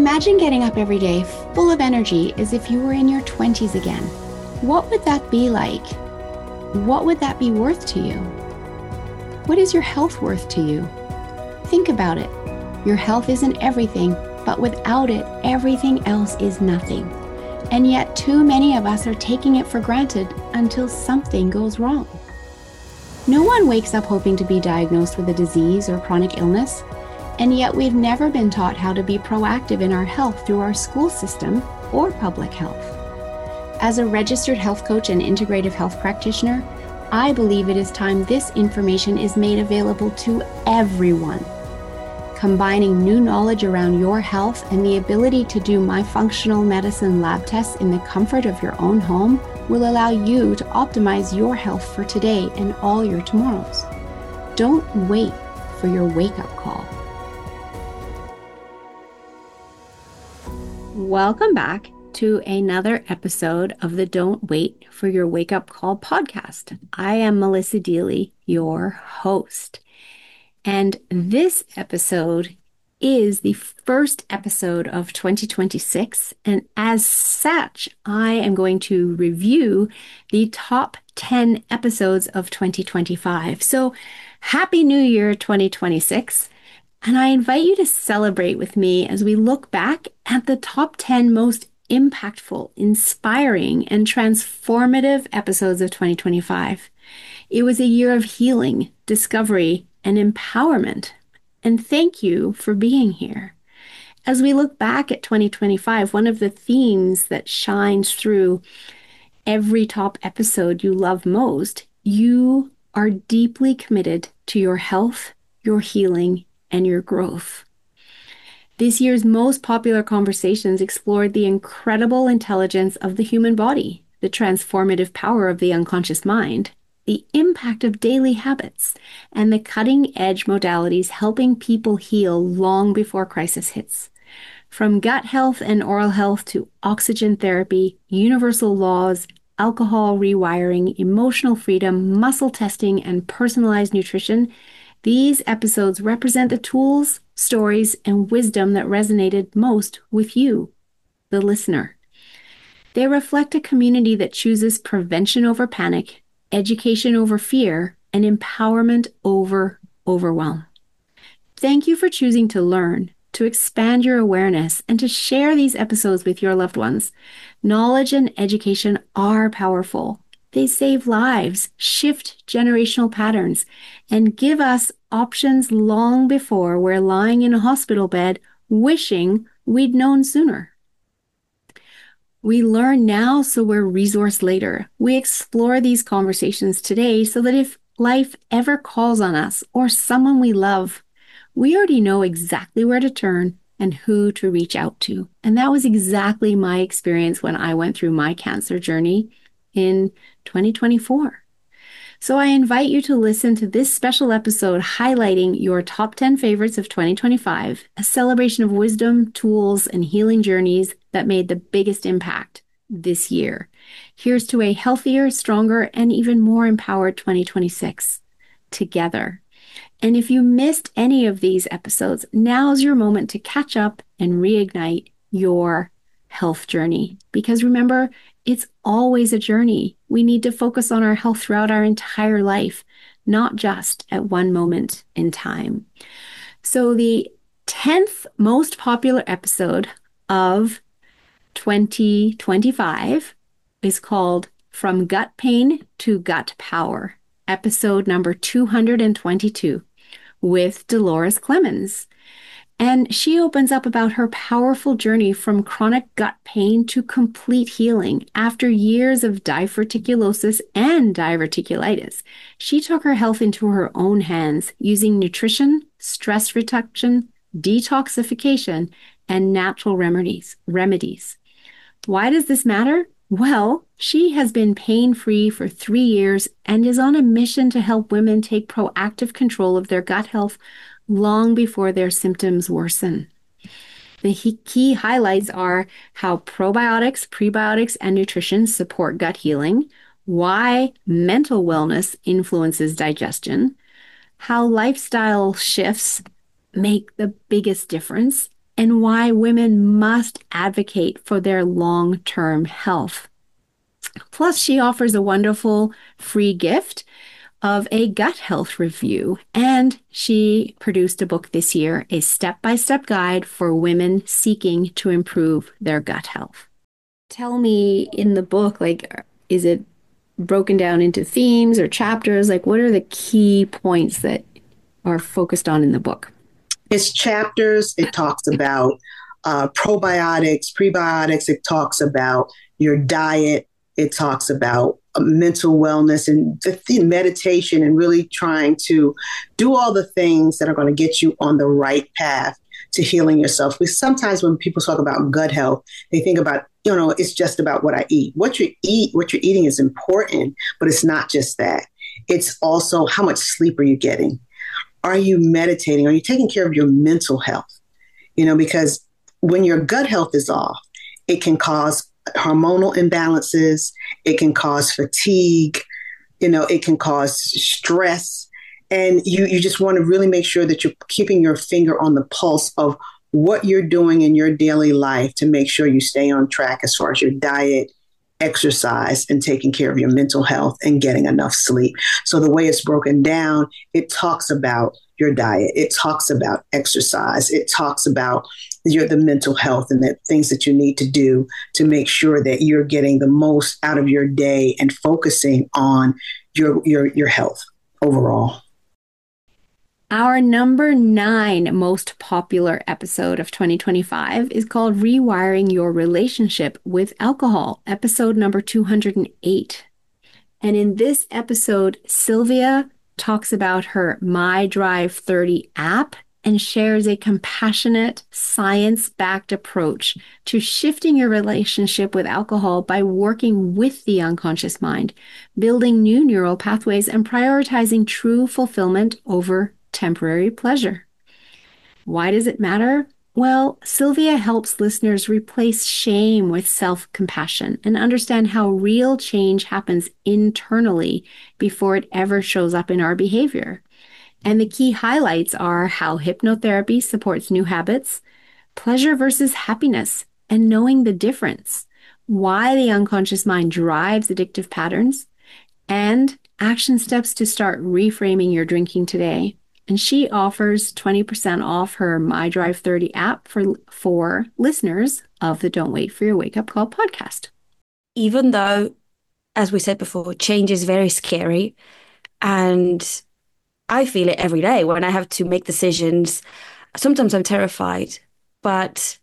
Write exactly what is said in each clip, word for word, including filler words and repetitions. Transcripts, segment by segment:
Imagine getting up every day full of energy as if you were in your twenties again. What would that be like? What would that be worth to you? What is your health worth to you? Think about it. Your health isn't everything, but without it, everything else is nothing. And yet too many of us are taking it for granted until something goes wrong. No one wakes up hoping to be diagnosed with a disease or chronic illness, and yet we've never been taught how to be proactive in our health through our school system or public health. As a registered health coach and integrative health practitioner, I believe it is time this information is made available to everyone. Combining new knowledge around your health and the ability to do my functional medicine lab tests in the comfort of your own home will allow you to optimize your health for today and all your tomorrows. Don't wait for your wake-up call. Welcome back to another episode of the Don't Wait for Your Wake-Up Call podcast. I am Melissa Deely, your host. And this episode is the first episode of twenty twenty-six. And as such, I am going to review the top ten episodes of twenty twenty-five. So Happy New Year twenty twenty-six. And I invite you to celebrate with me as we look back at the top ten most impactful, inspiring, and transformative episodes of twenty twenty-five. It was a year of healing, discovery, and empowerment. And thank you for being here. As we look back at twenty twenty-five, one of the themes that shines through every top episode you love most, you are deeply committed to your health, your healing, and your growth. This year's most popular conversations explored the incredible intelligence of the human body, the transformative power of the unconscious mind, the impact of daily habits, and the cutting-edge modalities helping people heal long before crisis hits. From gut health and oral health to oxygen therapy, universal laws, alcohol rewiring, emotional freedom, muscle testing, and personalized nutrition, these episodes represent the tools, stories, and wisdom that resonated most with you, the listener. They reflect a community that chooses prevention over panic, education over fear, and empowerment over overwhelm. Thank you for choosing to learn, to expand your awareness, and to share these episodes with your loved ones. Knowledge and education are powerful. They save lives, shift generational patterns, and give us options long before we're lying in a hospital bed wishing we'd known sooner. We learn now so we're resourced later. We explore these conversations today so that if life ever calls on us or someone we love, we already know exactly where to turn and who to reach out to. And that was exactly my experience when I went through my cancer journey in twenty twenty-four. So I invite you to listen to this special episode highlighting your top ten favorites of twenty twenty-five, a celebration of wisdom, tools, and healing journeys that made the biggest impact this year. Here's to a healthier, stronger, and even more empowered twenty twenty-six together. And if you missed any of these episodes, now's your moment to catch up and reignite your health journey. Because remember, it's always a journey. We need to focus on our health throughout our entire life, not just at one moment in time. So the tenth most popular episode of twenty twenty-five is called From Gut Pain to Gut Power, episode number two hundred twenty-two with Dolores Clemens. And she opens up about her powerful journey from chronic gut pain to complete healing after years of diverticulosis and diverticulitis. She took her health into her own hands using nutrition, stress reduction, detoxification, and natural remedies. remedies. Why does this matter? Well, she has been pain-free for three years and is on a mission to help women take proactive control of their gut health long before their symptoms worsen. The key highlights are how probiotics, prebiotics, and nutrition support gut healing, why mental wellness influences digestion, how lifestyle shifts make the biggest difference, and why women must advocate for their long-term health. Plus, she offers a wonderful free gift of a gut health review, and she produced a book this year, a step-by-step guide for women seeking to improve their gut health. Tell me, in the book, like, is it broken down into themes or chapters? Like, what are the key points that are focused on in the book? It's chapters. It talks about uh, probiotics, prebiotics. It talks about your diet. It talks about uh, mental wellness and the, the meditation, and really trying to do all the things that are going to get you on the right path to healing yourself. Because sometimes when people talk about gut health, they think about, you know, it's just about what I eat. What you eat, what you're eating is important, but it's not just that. It's also how much sleep are you getting? Are you meditating? Are you taking care of your mental health? You know, because when your gut health is off, it can cause hormonal imbalances. It can cause fatigue. You know, it can cause stress. And you, you just want to really make sure that you're keeping your finger on the pulse of what you're doing in your daily life to make sure you stay on track as far as your diet, exercise, and taking care of your mental health and getting enough sleep. So the way it's broken down, it talks about your diet. It talks about exercise. It talks about your, the mental health and the things that you need to do to make sure that you're getting the most out of your day and focusing on your, your, your health overall. Our number nine most popular episode of twenty twenty-five is called Rewiring Your Relationship with Alcohol, episode number two hundred eight. And in this episode, Sylvia talks about her My Drive thirty app and shares a compassionate, science-backed approach to shifting your relationship with alcohol by working with the unconscious mind, building new neural pathways, and prioritizing true fulfillment over temporary pleasure. Why does it matter? Well, Sylvia helps listeners replace shame with self-compassion and understand how real change happens internally before it ever shows up in our behavior. And the key highlights are how hypnotherapy supports new habits, pleasure versus happiness, and knowing the difference, why the unconscious mind drives addictive patterns, and action steps to start reframing your drinking today. And she offers twenty percent off her My Drive thirty app for, for listeners of the Don't Wait for Your Wake Up Call podcast. Even though, as we said before, change is very scary, and I feel it every day when I have to make decisions. Sometimes I'm terrified, but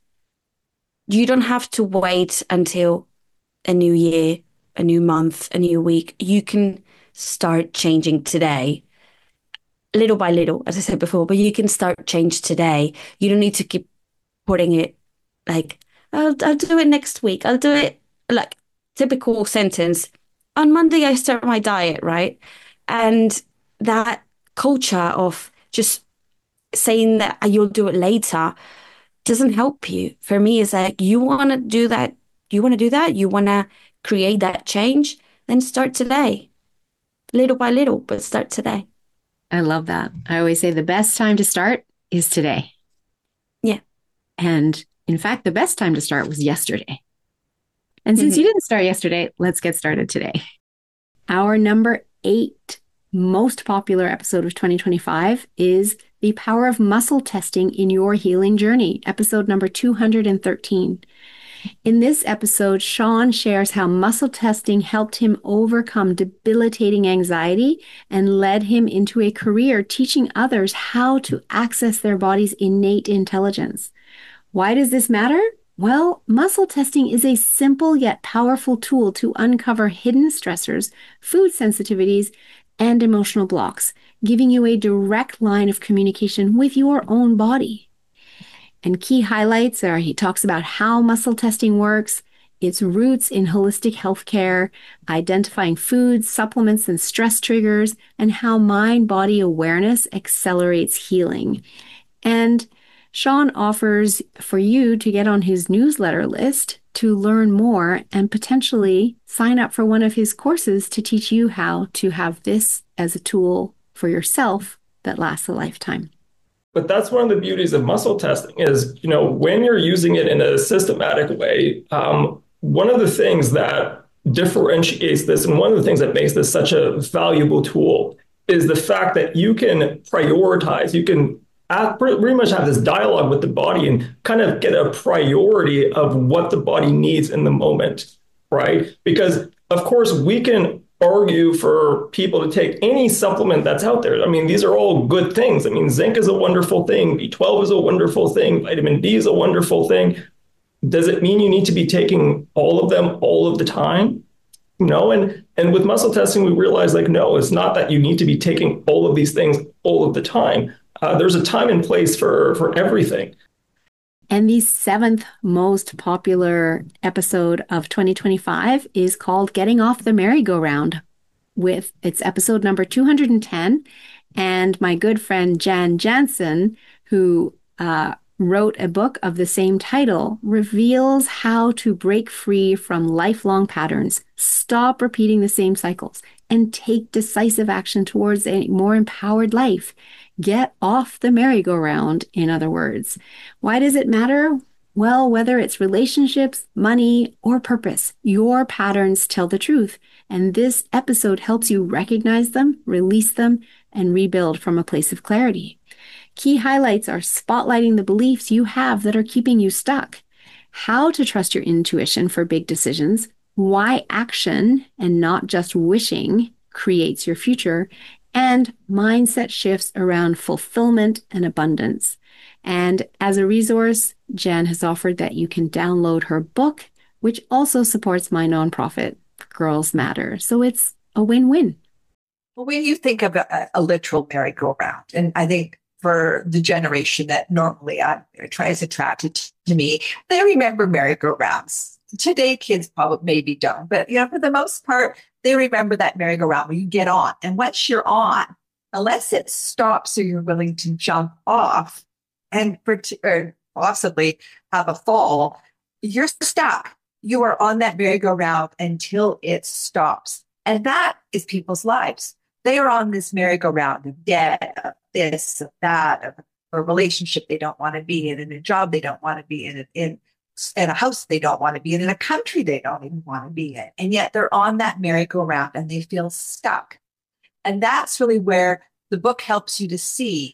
you don't have to wait until a new year, a new month, a new week. You can start changing today. Little by little, as I said before, but you can start change today. You don't need to keep putting it like, I'll, I'll do it next week. I'll do it like typical sentence. On Monday, I start my diet, right? And that culture of just saying that you'll do it later doesn't help you. For me, it's like, you want to do that. You want to do that. You want to create that change. Then start today. Little by little, but start today. I love that. I always say the best time to start is today. Yeah. And in fact, the best time to start was yesterday. And since Mm-hmm. you didn't start yesterday, let's get started today. Our number eight most popular episode of twenty twenty-five is The Power of Muscle Testing in Your Healing Journey, episode number two hundred thirteen. In this episode, Sean shares how muscle testing helped him overcome debilitating anxiety and led him into a career teaching others how to access their body's innate intelligence. Why does this matter? Well, muscle testing is a simple yet powerful tool to uncover hidden stressors, food sensitivities, and emotional blocks, giving you a direct line of communication with your own body. And key highlights are he talks about how muscle testing works, its roots in holistic healthcare, identifying foods, supplements, and stress triggers, and how mind-body awareness accelerates healing. And Sean offers for you to get on his newsletter list to learn more and potentially sign up for one of his courses to teach you how to have this as a tool for yourself that lasts a lifetime. But that's one of the beauties of muscle testing is, you know, when you're using it in a systematic way, um, one of the things that differentiates this and one of the things that makes this such a valuable tool is the fact that you can prioritize, you can pretty much have this dialogue with the body and kind of get a priority of what the body needs in the moment, right? Because of course we can argue for people to take any supplement that's out there. I mean, these are all good things. I mean, zinc is a wonderful thing. B twelve is a wonderful thing. Vitamin D is a wonderful thing. Does it mean you need to be taking all of them all of the time? No. And, and with muscle testing, we realize like, no, it's not that you need to be taking all of these things all of the time. Uh, there's a time and place for, for everything. And the seventh most popular episode of twenty twenty-five is called Getting Off the Merry-Go-Round. With it's episode number two hundred ten. And my good friend Jan Jansen, who uh, wrote a book of the same title, reveals how to break free from lifelong patterns, stop repeating the same cycles, and take decisive action towards a more empowered life. Get off the merry-go-round, in other words. Why does it matter? Well, whether it's relationships, money, or purpose, your patterns tell the truth. And this episode helps you recognize them, release them, and rebuild from a place of clarity. Key highlights are spotlighting the beliefs you have that are keeping you stuck, how to trust your intuition for big decisions, why action and not just wishing creates your future, and mindset shifts around fulfillment and abundance. And as a resource, Jan has offered that you can download her book, which also supports my nonprofit, Girls Matter. So it's a win-win. Well, when you think of a, a literal merry-go-round, and I think for the generation that normally uh, tries attracted to me, they remember merry-go-rounds. Today, kids probably maybe don't, but you know, for the most part, they remember that merry-go-round where you get on. And once you're on, unless it stops or you're willing to jump off and or possibly have a fall, you're stuck. You are on that merry-go-round until it stops. And that is people's lives. They are on this merry-go-round of debt, of this, of that, of a relationship they don't want to be in, in a job they don't want to be in, in, in a house they don't want to be in, in a country they don't even want to be in. And yet they're on that merry-go-round and they feel stuck. And that's really where the book helps you to see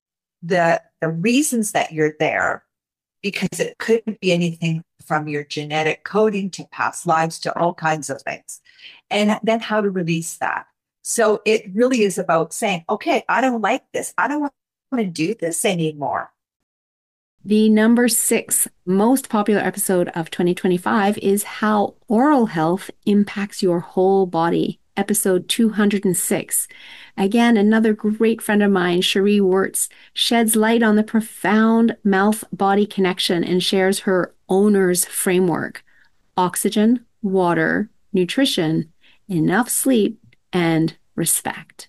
the, the reasons that you're there, because it couldn't be anything from your genetic coding to past lives to all kinds of things. And then how to release that. So it really is about saying, okay, I don't like this. I don't want to do this anymore. The number six most popular episode of twenty twenty-five is How Oral Health Impacts Your Whole Body, episode two hundred six. Again, another great friend of mine, Cherie Wirtz, sheds light on the profound mouth-body connection and shares her owner's framework: oxygen, water, nutrition, enough sleep, and respect.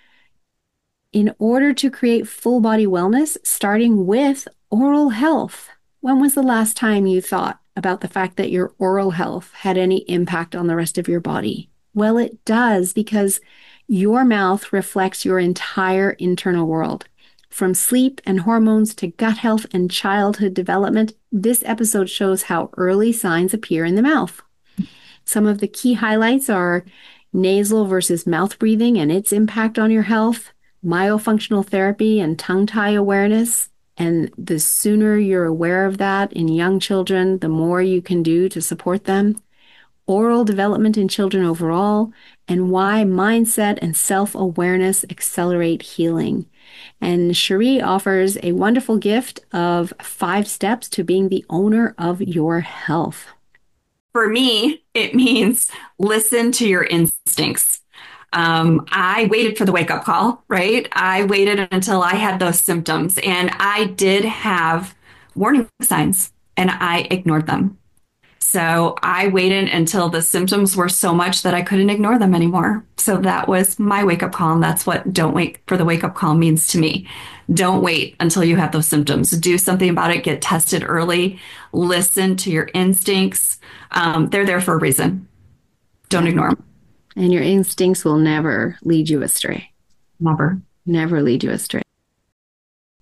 In order to create full body wellness, starting with oral health. When was the last time you thought about the fact that your oral health had any impact on the rest of your body? Well, it does, because your mouth reflects your entire internal world. From sleep and hormones to gut health and childhood development, this episode shows how early signs appear in the mouth. Some of the key highlights are nasal versus mouth breathing and its impact on your health, myofunctional therapy and tongue tie awareness. And the sooner you're aware of that in young children, the more you can do to support them. Oral development in children overall, and why mindset and self-awareness accelerate healing. And Cherie offers a wonderful gift of five steps to being the owner of your health. For me, it means listen to your instincts. Um, I waited for the wake-up call, right? I waited until I had those symptoms, and I did have warning signs, and I ignored them. So I waited until the symptoms were so much that I couldn't ignore them anymore. So that was my wake-up call, and that's what don't wait for the wake-up call means to me. Don't wait until you have those symptoms. Do something about it. Get tested early. Listen to your instincts. Um, they're there for a reason. Don't ignore them. And your instincts will never lead you astray. Never. Never lead you astray.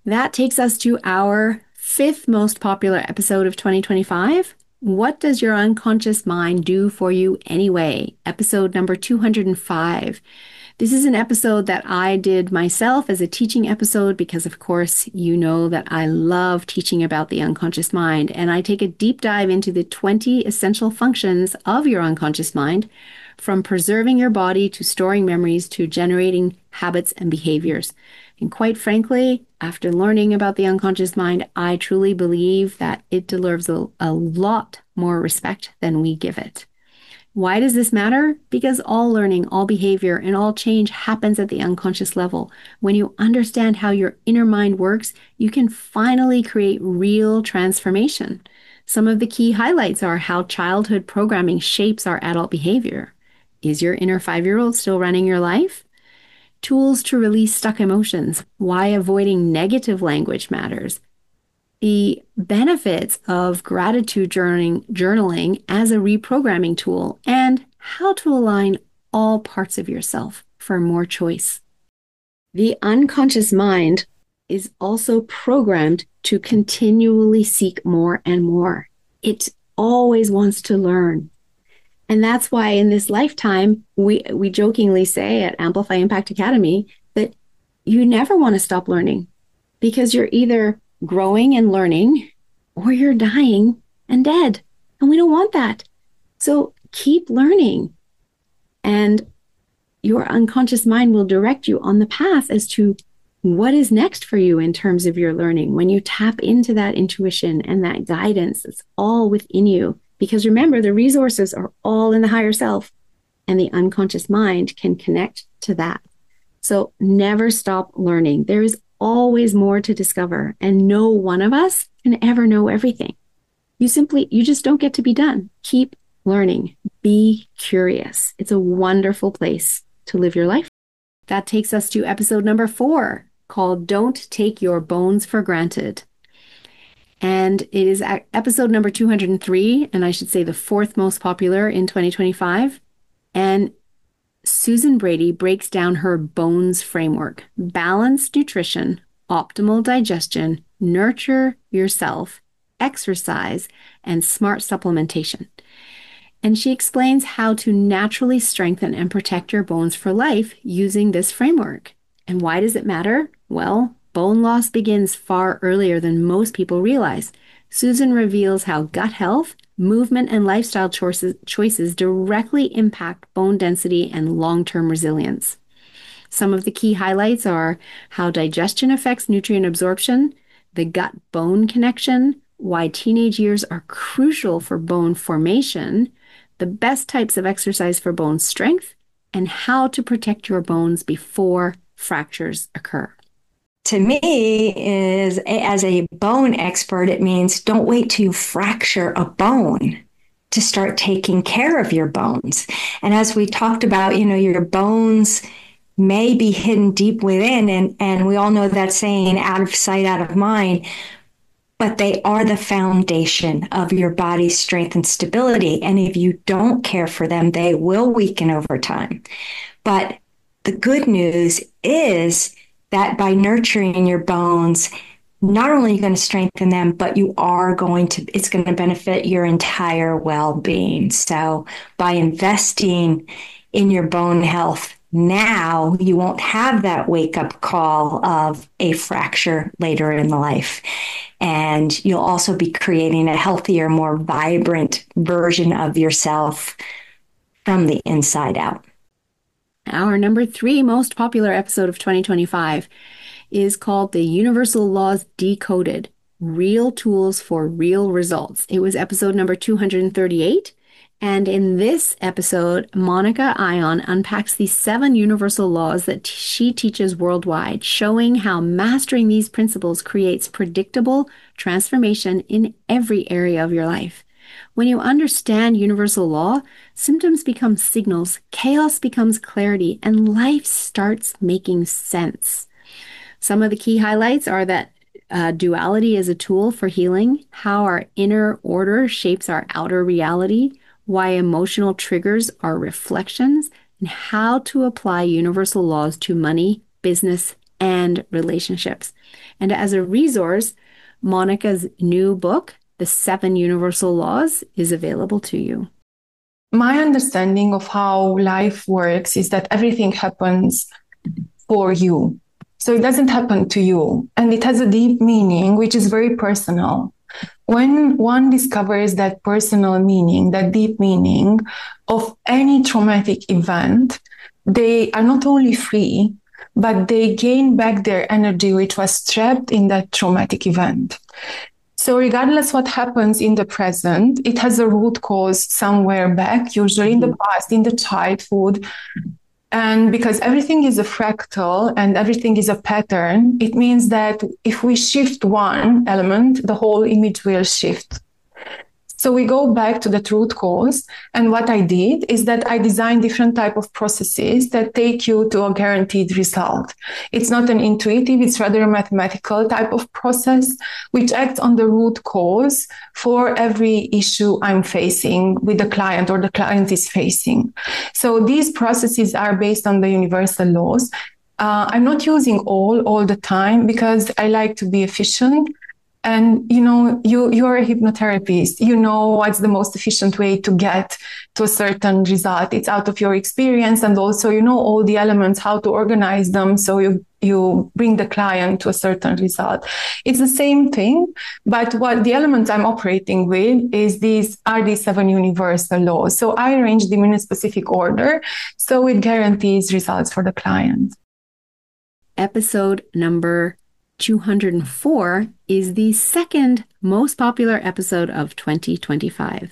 That takes us to our fifth most popular episode of twenty twenty-five. What does your unconscious mind do for you anyway? Episode number two hundred five. This is an episode that I did myself as a teaching episode because, of course, you know that I love teaching about the unconscious mind. And I take a deep dive into the twenty essential functions of your unconscious mind, from preserving your body to storing memories to generating habits and behaviors. And quite frankly, after learning about the unconscious mind, I truly believe that it deserves a, a lot more respect than we give it. Why does this matter? Because all learning, all behavior, and all change happens at the unconscious level. When you understand how your inner mind works, you can finally create real transformation. Some of the key highlights are how childhood programming shapes our adult behavior. Is your inner five-year-old still running your life? Tools to release stuck emotions, why avoiding negative language matters, the benefits of gratitude journaling, journaling as a reprogramming tool, and how to align all parts of yourself for more choice. The unconscious mind is also programmed to continually seek more and more. It always wants to learn. And that's why in this lifetime, we, we jokingly say at Amplify Impact Academy that you never want to stop learning, because you're either growing and learning or you're dying and dead. And we don't want that. So keep learning. And your unconscious mind will direct you on the path as to what is next for you in terms of your learning. When you tap into that intuition and that guidance, it's all within you. Because remember, the resources are all in the higher self, and the unconscious mind can connect to that. So never stop learning. There is always more to discover, and no one of us can ever know everything. You simply, you just don't get to be done. Keep learning. Be curious. It's a wonderful place to live your life. That takes us to episode number four, called Don't Take Your Bones for Granted. And it is episode number two hundred three, and I should say the fourth most popular in twenty twenty-five. And Susan Brady breaks down her bones framework: balanced nutrition, optimal digestion, nurture yourself, exercise, and smart supplementation. And she explains how to naturally strengthen and protect your bones for life using this framework. And why does it matter? Well, bone loss begins far earlier than most people realize. Susan reveals how gut health, movement, and lifestyle choices, choices directly impact bone density and long-term resilience. Some of the key highlights are how digestion affects nutrient absorption, the gut-bone connection, why teenage years are crucial for bone formation, the best types of exercise for bone strength, and how to protect your bones before fractures occur. To me, is as a bone expert, it means don't wait till you fracture a bone to start taking care of your bones. And as we talked about, you know, your bones may be hidden deep within, and, and we all know that saying, out of sight, out of mind, but they are the foundation of your body's strength and stability. And if you don't care for them, they will weaken over time. But the good news is that by nurturing your bones, not only are you going to strengthen them, but you are going to, it's going to benefit your entire well-being. So by investing in your bone health now, you won't have that wake-up call of a fracture later in life. And you'll also be creating a healthier, more vibrant version of yourself from the inside out. Our number three most popular episode of twenty twenty-five is called The Universal Laws Decoded, Real Tools for Real Results. It was episode number two hundred thirty-eight. And in this episode, Monica Ion unpacks the seven universal laws that t- she teaches worldwide, showing how mastering these principles creates predictable transformation in every area of your life. When you understand universal law, symptoms become signals, chaos becomes clarity, and life starts making sense. Some of the key highlights are that uh, duality is a tool for healing, how our inner order shapes our outer reality, why emotional triggers are reflections, and how to apply universal laws to money, business, and relationships. And as a resource, Monica's new book, The Seven Universal Laws, is available to you. My understanding of how life works is that everything happens for you. So it doesn't happen to you. And it has a deep meaning, which is very personal. When one discovers that personal meaning, that deep meaning of any traumatic event, they are not only free, but they gain back their energy, which was trapped in that traumatic event. So regardless what happens in the present, it has a root cause somewhere back, usually in the past, in the childhood. And because everything is a fractal and everything is a pattern, it means that if we shift one element, the whole image will shift. So we go back to that root cause. And what I did is that I designed different type of processes that take you to a guaranteed result. It's not an intuitive, it's rather a mathematical type of process, which acts on the root cause for every issue I'm facing with the client or the client is facing. So these processes are based on the universal laws. Uh, I'm not using all all the time because I like to be efficient. And, you know, you, you're a hypnotherapist. You know what's the most efficient way to get to a certain result. It's out of your experience. And also, you know, all the elements, how to organize them. So you, you bring the client to a certain result. It's the same thing. But what the elements I'm operating with is these are these seven universal laws. So I arrange them in a specific order. So it guarantees results for the client. Episode number two hundred four is the second most popular episode of twenty twenty-five,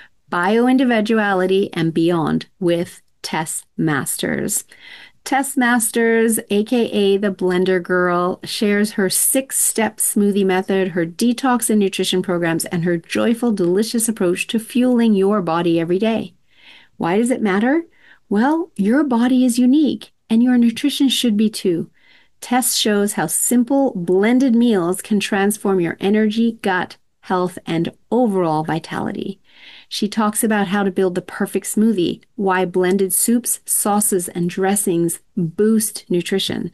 Bioindividuality and Beyond with Tess Masters. Tess Masters, aka the Blender Girl, shares her six-step smoothie method, her detox and nutrition programs, and her joyful, delicious approach to fueling your body every day. Why does it matter? Well, your body is unique, and your nutrition should be too. Tess shows how simple, blended meals can transform your energy, gut, health, and overall vitality. She talks about how to build the perfect smoothie, why blended soups, sauces, and dressings boost nutrition.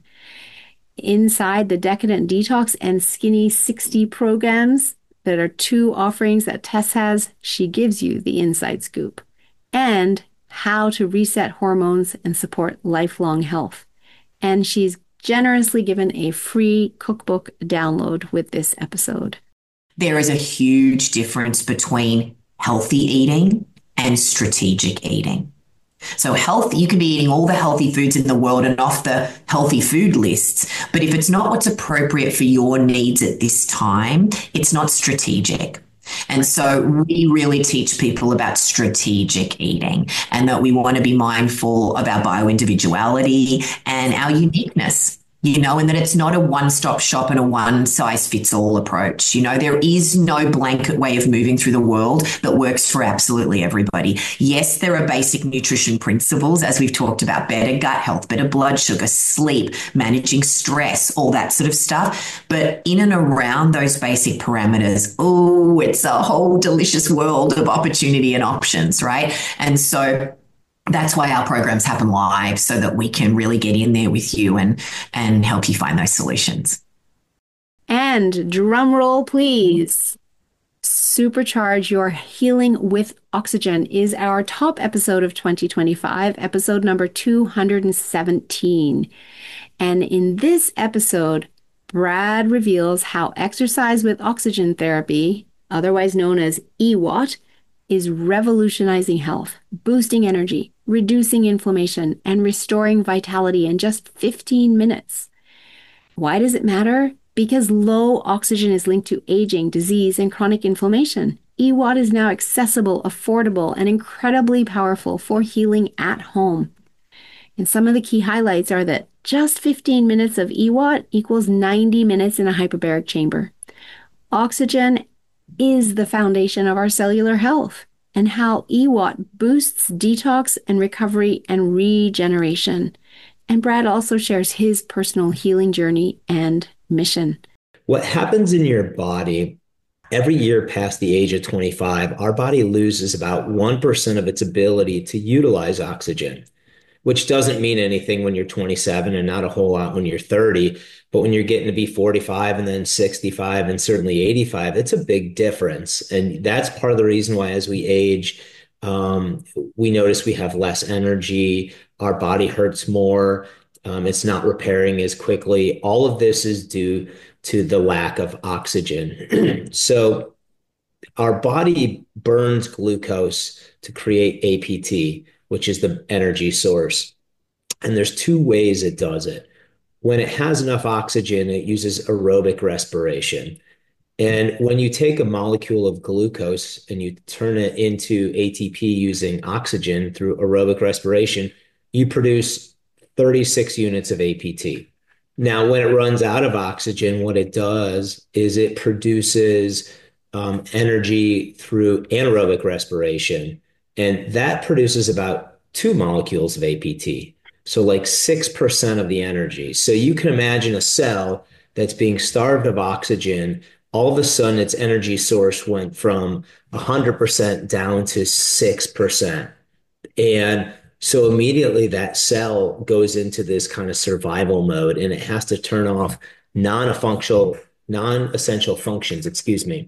Inside the Decadent Detox and Skinny sixty programs, that are two offerings that Tess has, she gives you the inside scoop. And how to reset hormones and support lifelong health. And she's generously given a free cookbook download with this episode. There is a huge difference between healthy eating and strategic eating. So health, you can be eating all the healthy foods in the world and off the healthy food lists, but if it's not what's appropriate for your needs at this time, it's not strategic. And so we really teach people about strategic eating and that we want to be mindful of our bioindividuality and our uniqueness, you know, and that it's not a one-stop shop and a one-size-fits-all approach. You know, there is no blanket way of moving through the world that works for absolutely everybody. Yes, there are basic nutrition principles, as we've talked about, better gut health, better blood sugar, sleep, managing stress, all that sort of stuff. But in and around those basic parameters, oh, it's a whole delicious world of opportunity and options, right? And so that's why our programs happen live, so that we can really get in there with you and, and help you find those solutions. And drum roll, please. Supercharge Your Healing with Oxygen is our top episode of twenty twenty-five, episode number two hundred seventeen. And in this episode, Brad reveals how exercise with oxygen therapy, otherwise known as E W A T, is revolutionizing health, boosting energy, reducing inflammation, and restoring vitality in just fifteen minutes. Why does it matter? Because low oxygen is linked to aging, disease, and chronic inflammation. E W A T is now accessible, affordable, and incredibly powerful for healing at home. And some of the key highlights are that just fifteen minutes of E W A T equals ninety minutes in a hyperbaric chamber. Oxygen is the foundation of our cellular health, and how E W A T boosts detox and recovery and regeneration. And Brad also shares his personal healing journey and mission. What happens in your body every year past the age of twenty-five, our body loses about one percent of its ability to utilize oxygen. which doesn't mean anything when you're twenty-seven and not a whole lot when you're thirty. But when you're getting to be forty-five and then sixty-five and certainly eighty-five, it's a big difference. And that's part of the reason why as we age, um, we notice we have less energy, our body hurts more, um, it's not repairing as quickly. All of this is due to the lack of oxygen. So our body burns glucose to create A P T, which is the energy source. And there's two ways it does it. When it has enough oxygen, it uses aerobic respiration. And when you take a molecule of glucose and you turn it into A T P using oxygen through aerobic respiration, you produce thirty-six units of A P T. Now, when it runs out of oxygen, what it does is it produces um, energy through anaerobic respiration. And that produces about two molecules of A P T. So like six percent of the energy. So you can imagine a cell that's being starved of oxygen. All of a sudden, its energy source went from one hundred percent down to six percent. And so immediately that cell goes into this kind of survival mode, and it has to turn off non-functional, non-essential functions, excuse me.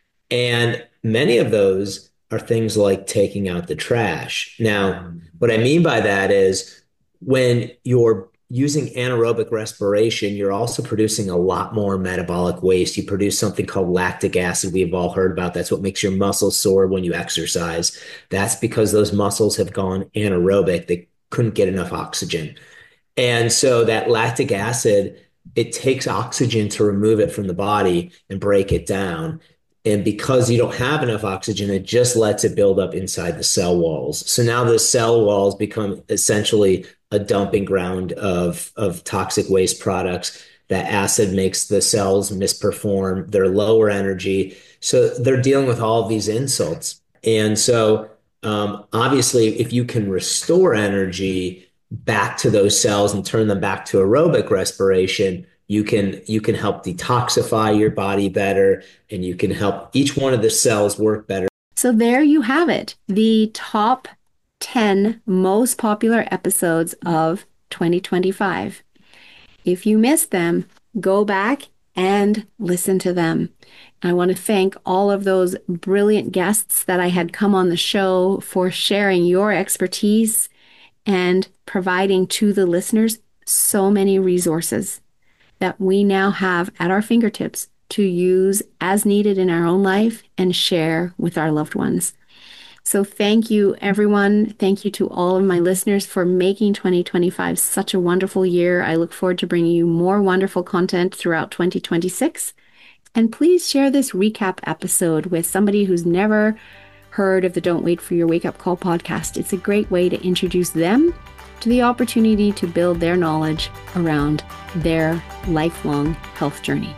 And many of those are things like taking out the trash. Now, what I mean by that is when you're using anaerobic respiration, you're also producing a lot more metabolic waste. You produce something called lactic acid. We've all heard about. That's what makes your muscles sore when you exercise. That's because those muscles have gone anaerobic. They couldn't get enough oxygen. And so that lactic acid, it takes oxygen to remove it from the body and break it down. And because you don't have enough oxygen, it just lets it build up inside the cell walls. So now the cell walls become essentially a dumping ground of, of toxic waste products. That acid makes the cells misperform. They're lower energy. So they're dealing with all of these insults. And so um, obviously, if you can restore energy back to those cells and turn them back to aerobic respiration, you can you can help detoxify your body better, and you can help each one of the cells work better. So there you have it, the top ten most popular episodes of twenty twenty-five. If you missed them, go back and listen to them. I want to thank all of those brilliant guests that I had come on the show for sharing your expertise and providing to the listeners so many resources that we now have at our fingertips to use as needed in our own life and share with our loved ones. So thank you, everyone. Thank you to all of my listeners for making twenty twenty-five such a wonderful year. I look forward to bringing you more wonderful content throughout twenty twenty-six. And please share this recap episode with somebody who's never heard of the Don't Wait for Your Wake Up Call podcast. It's a great way to introduce them to the opportunity to build their knowledge around their lifelong health journey.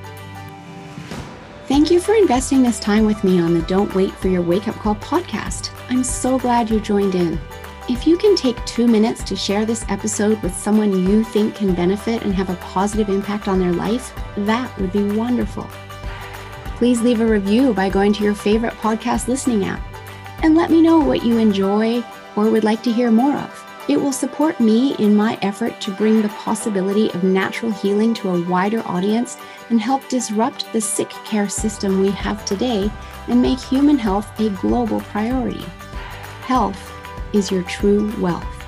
Thank you for investing this time with me on the Don't Wait for Your Wake Up Call podcast. I'm so glad you joined in. If you can take two minutes to share this episode with someone you think can benefit and have a positive impact on their life, that would be wonderful. Please leave a review by going to your favorite podcast listening app and let me know what you enjoy or would like to hear more of. It will support me in my effort to bring the possibility of natural healing to a wider audience and help disrupt the sick care system we have today and make human health a global priority. Health is your true wealth.